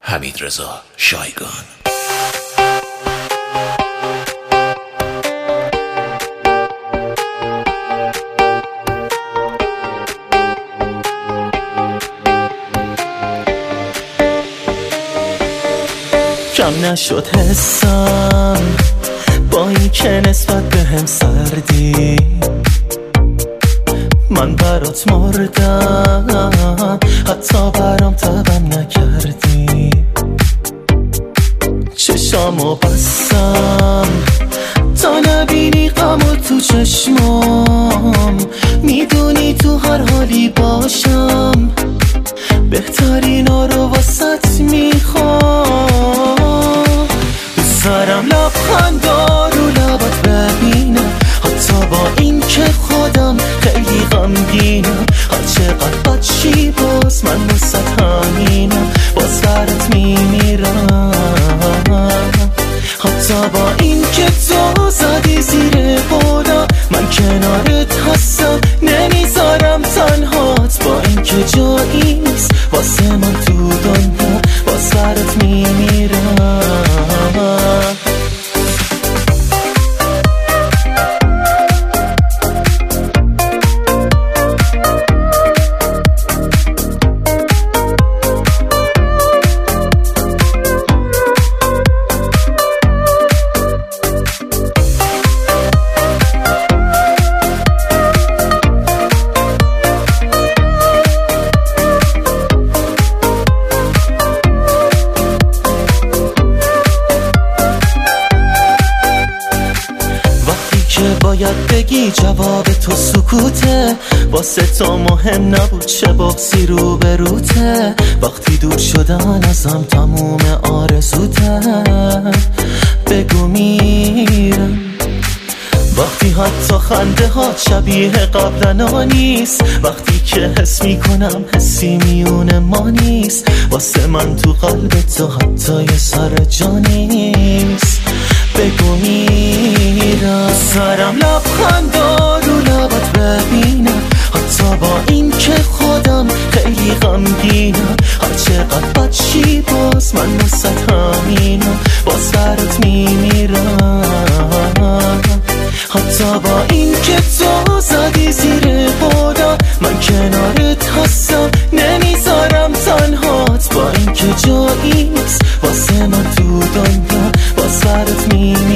حمیدرضا شایگان. کم نشد حسم با این که نسبت به هم سردی، من برات مردم حتی برام تبم نکردی. چشامو بستم تا نبینی غمو تو چشمام، میدونی تو هر حالی باشم، بهترینا رو واسط میخوام. دوست دارم لبخندا رو لبات ببینم، حتی با این که خودم خیلی غمگینم. هر چقدر بد چی باز من واسط همینم، باز برات میمیرم. حتی با این که تو زدی زیر بالا، من کنارت هستم نمیذارم تنهات. با این که جایی نیست واسه من تو دنیا، باز برات میمیرم. باید بگی جواب تو سکوته، واسه تو مهم نبود چه بغضی رو بروته. وقتی دور شدن ازم تموم آرزوته، بگو میرم. وقتی حتی خنده ها شبیه قبلنا نیست، وقتی که حس میکنم حسی میون ما نیست. واسه من تو قلب تو حتی یه سر جا نیست، بگو میرم. سرم لبخندا رو لبات ببینم، حتی با این که خودم خیلی غمگینم. هر چقدر بد چی باز من واسط همینم، باز برات میمیرم. حتی با این که تو زدی زیر بالا، من کنارت هستم نمیذارم تنهات. با این که جایی نیست واسه من تو دنیا، باز برات میمیرم.